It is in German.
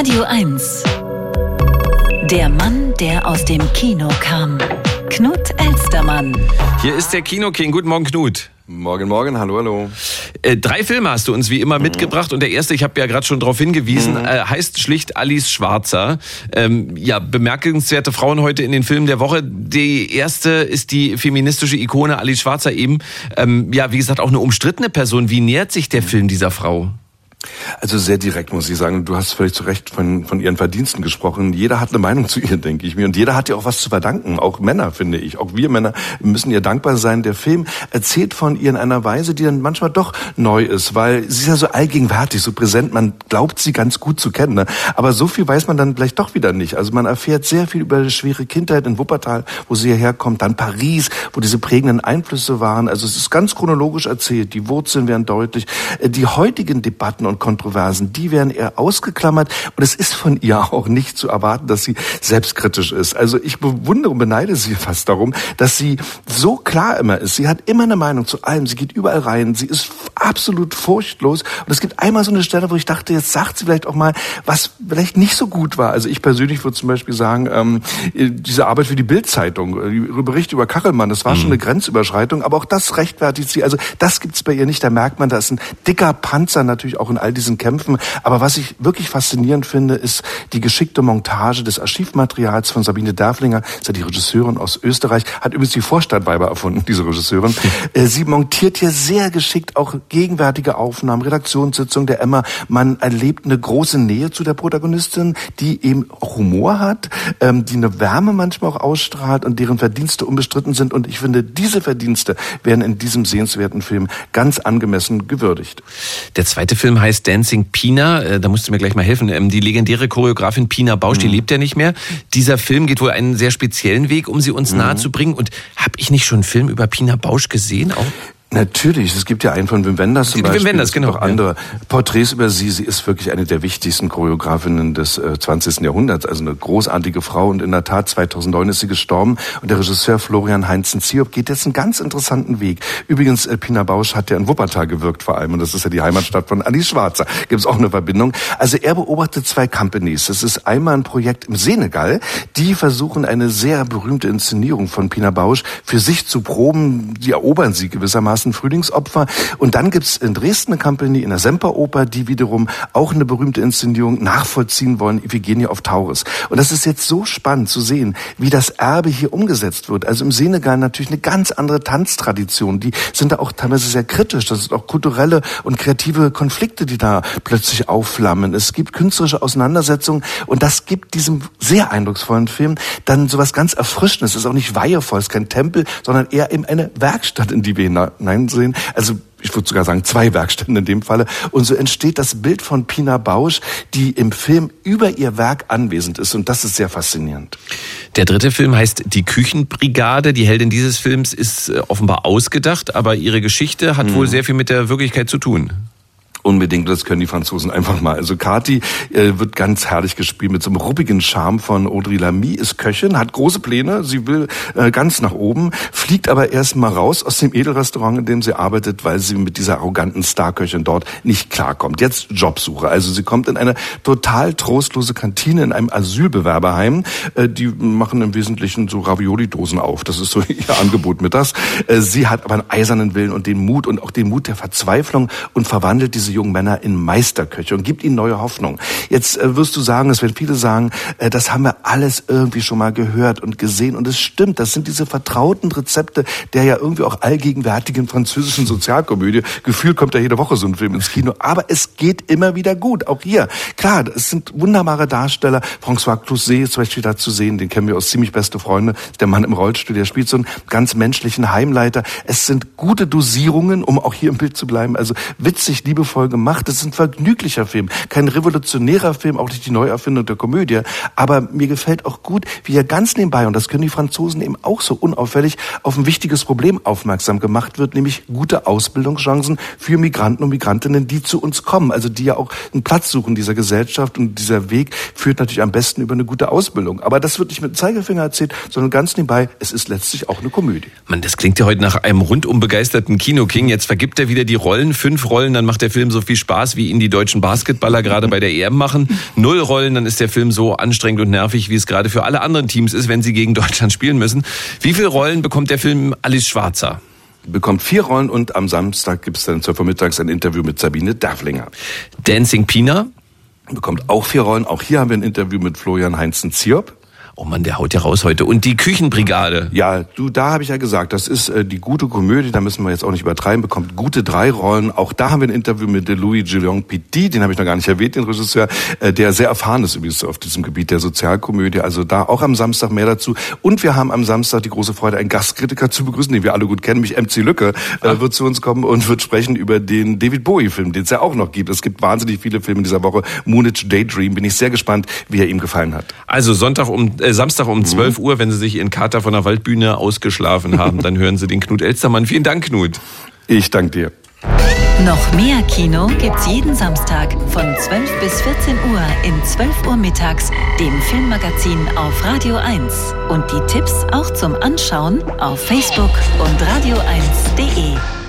Radio 1. Der Mann, der aus dem Kino kam. Knut Elstermann. Hier ist der Kino-King. Guten Morgen, Knut. Morgen, morgen. Hallo, hallo. 3 Filme hast du uns wie immer mitgebracht und der erste, ich habe ja gerade schon darauf hingewiesen, heißt schlicht Alice Schwarzer. Bemerkenswerte Frauen heute in den Filmen der Woche. Die erste ist die feministische Ikone Alice Schwarzer eben. Wie gesagt, auch eine umstrittene Person. Wie nähert sich der Film dieser Frau? Also sehr direkt, muss ich sagen. Du hast völlig zu Recht von ihren Verdiensten gesprochen. Jeder hat eine Meinung zu ihr, denke ich mir. Und jeder hat ihr auch was zu verdanken. Auch Männer, finde ich. Auch wir Männer müssen ihr dankbar sein. Der Film erzählt von ihr in einer Weise, die dann manchmal doch neu ist, weil sie ist ja so allgegenwärtig, so präsent. Man glaubt, sie ganz gut zu kennen. Ne? Aber so viel weiß man dann vielleicht doch wieder nicht. Also man erfährt sehr viel über die schwere Kindheit in Wuppertal, wo sie hierher kommt. Dann Paris, wo diese prägenden Einflüsse waren. Also es ist ganz chronologisch erzählt. Die Wurzeln werden deutlich. Die heutigen Debatten und Kontroversen, die werden eher ausgeklammert und es ist von ihr auch nicht zu erwarten, dass sie selbstkritisch ist. Also ich bewundere und beneide sie fast darum, dass sie so klar immer ist. Sie hat immer eine Meinung zu allem, sie geht überall rein, sie ist absolut furchtlos und es gibt einmal so eine Stelle, wo ich dachte, jetzt sagt sie vielleicht auch mal, was vielleicht nicht so gut war. Also ich persönlich würde zum Beispiel sagen, diese Arbeit für die Bild-Zeitung, Bericht über Kachelmann, das war schon eine Grenzüberschreitung, aber auch das rechtfertigt sie. Also das gibt's bei ihr nicht, da merkt man, da ist ein dicker Panzer natürlich auch in all diesen Kämpfen. Aber was ich wirklich faszinierend finde, ist die geschickte Montage des Archivmaterials von Sabine Derflinger. Das ist ja die Regisseurin aus Österreich. Hat übrigens die Vorstadtweiber erfunden, diese Regisseurin. Sie montiert hier sehr geschickt auch gegenwärtige Aufnahmen, Redaktionssitzungen der Emma. Man erlebt eine große Nähe zu der Protagonistin, die eben auch Humor hat, die eine Wärme manchmal auch ausstrahlt und deren Verdienste unbestritten sind. Und ich finde, diese Verdienste werden in diesem sehenswerten Film ganz angemessen gewürdigt. Der zweite Film heißt Dancing Pina, da musst du mir gleich mal helfen. Die legendäre Choreografin Pina Bausch, die lebt ja nicht mehr. Dieser Film geht wohl einen sehr speziellen Weg, um sie uns nahe zu bringen. Und habe ich nicht schon einen Film über Pina Bausch gesehen? Auch? Natürlich, es gibt ja einen von Wim Wenders zum Beispiel. Wim Wenders, genau. Auch andere Porträts über sie. Sie ist wirklich eine der wichtigsten Choreografinnen des 20. Jahrhunderts. Also eine großartige Frau. Und in der Tat, 2009 ist sie gestorben. Und der Regisseur Florian Heinzen-Ziob geht jetzt einen ganz interessanten Weg. Übrigens, Pina Bausch hat ja in Wuppertal gewirkt vor allem. Und das ist ja die Heimatstadt von Alice Schwarzer. Gibt es auch eine Verbindung. Also er beobachtet 2 Companies. Das ist einmal ein Projekt im Senegal. Die versuchen eine sehr berühmte Inszenierung von Pina Bausch für sich zu proben. Die erobern sie gewissermaßen. Frühlingsopfer. Und dann gibt's in Dresden eine Company, in der Semperoper, die wiederum auch eine berühmte Inszenierung nachvollziehen wollen, Iphigenie auf Tauris. Und das ist jetzt so spannend zu sehen, wie das Erbe hier umgesetzt wird. Also im Senegal natürlich eine ganz andere Tanztradition. Die sind da auch teilweise sehr kritisch. Das sind auch kulturelle und kreative Konflikte, die da plötzlich aufflammen. Es gibt künstlerische Auseinandersetzungen und das gibt diesem sehr eindrucksvollen Film dann sowas ganz Erfrischendes. Es ist auch nicht weihevoll, es ist kein Tempel, sondern eher eben eine Werkstatt, in die wir hineinsehen. Also ich würde sogar sagen 2 Werkstätten in dem Falle. Und so entsteht das Bild von Pina Bausch, die im Film über ihr Werk anwesend ist. Und das ist sehr faszinierend. Der dritte Film heißt Die Küchenbrigade. Die Heldin dieses Films ist offenbar ausgedacht, aber ihre Geschichte hat wohl sehr viel mit der Wirklichkeit zu tun. Unbedingt, das können die Franzosen einfach mal. Also Kathi wird ganz herrlich gespielt mit so einem ruppigen Charme von Audrey Lamy, ist Köchin, hat große Pläne, sie will ganz nach oben, fliegt aber erst mal raus aus dem Edelrestaurant, in dem sie arbeitet, weil sie mit dieser arroganten Starköchin dort nicht klarkommt. Jetzt Jobsuche, also sie kommt in eine total trostlose Kantine in einem Asylbewerberheim. Die machen im Wesentlichen so Ravioli-Dosen auf, das ist so ihr Angebot mit das. Sie hat aber einen eisernen Willen und den Mut und auch den Mut der Verzweiflung und verwandelt diese jungen Männer in Meisterköche und gibt ihnen neue Hoffnung. Jetzt wirst du sagen, das werden viele sagen, das haben wir alles irgendwie schon mal gehört und gesehen und es stimmt, das sind diese vertrauten Rezepte der ja irgendwie auch allgegenwärtigen französischen Sozialkomödie. Gefühlt kommt ja jede Woche so ein Film ins Kino, aber es geht immer wieder gut, auch hier. Klar, es sind wunderbare Darsteller, François Cluzet ist zum Beispiel da zu sehen, den kennen wir aus Ziemlich beste Freunde, der Mann im Rollstuhl, der spielt so einen ganz menschlichen Heimleiter. Es sind gute Dosierungen, um auch hier im Bild zu bleiben, also witzig, liebevoll gemacht. Das ist ein vergnüglicher Film, kein revolutionärer Film, auch nicht die Neuerfindung der Komödie. Aber mir gefällt auch gut, wie er ganz nebenbei, und das können die Franzosen eben auch so unauffällig, auf ein wichtiges Problem aufmerksam gemacht wird, nämlich gute Ausbildungschancen für Migranten und Migrantinnen, die zu uns kommen, also die ja auch einen Platz suchen in dieser Gesellschaft. Und dieser Weg führt natürlich am besten über eine gute Ausbildung. Aber das wird nicht mit dem Zeigefinger erzählt, sondern ganz nebenbei, es ist letztlich auch eine Komödie. Mann, das klingt ja heute nach einem rundum begeisterten Kino-King. Jetzt vergibt er wieder die Rollen, 5 Rollen, dann macht der Film so viel Spaß, wie ihn die deutschen Basketballer gerade bei der EM machen. 0 Rollen, dann ist der Film so anstrengend und nervig, wie es gerade für alle anderen Teams ist, wenn sie gegen Deutschland spielen müssen. Wie viele Rollen bekommt der Film Alice Schwarzer? Bekommt 4 Rollen und am Samstag gibt es dann 12 Uhr mittags ein Interview mit Sabine Derflinger. Dancing Pina? Bekommt auch 4 Rollen. Auch hier haben wir ein Interview mit Florian Heinzen-Ziop. Oh Mann, der haut ja raus heute. Und die Küchenbrigade. Ja, da habe ich ja gesagt, das ist die gute Komödie, da müssen wir jetzt auch nicht übertreiben, bekommt gute 3 Rollen. Auch da haben wir ein Interview mit Louis Guillaume Petit, den habe ich noch gar nicht erwähnt, den Regisseur, der sehr erfahren ist übrigens auf diesem Gebiet der Sozialkomödie. Also da auch am Samstag mehr dazu. Und wir haben am Samstag die große Freude, einen Gastkritiker zu begrüßen, den wir alle gut kennen, nämlich MC Lücke, wird zu uns kommen und wird sprechen über den David Bowie-Film, den es ja auch noch gibt. Es gibt wahnsinnig viele Filme in dieser Woche. Moonage Daydream, bin ich sehr gespannt, wie er ihm gefallen hat. Also Samstag um 12 Uhr, wenn Sie sich Ihren Kater von der Waldbühne ausgeschlafen haben, dann hören Sie den Knut Elstermann. Vielen Dank, Knut. Ich danke dir. Noch mehr Kino gibt's jeden Samstag von 12 bis 14 Uhr in 12 Uhr mittags, dem Filmmagazin auf Radio 1. Und die Tipps auch zum Anschauen auf Facebook und radio1.de.